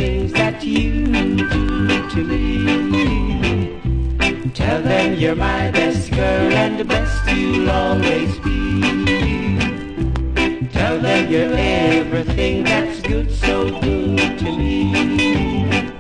things that you do to me. Tell them you're my best girl and the best you'll always be. Tell them you're everything that's good, so good to me.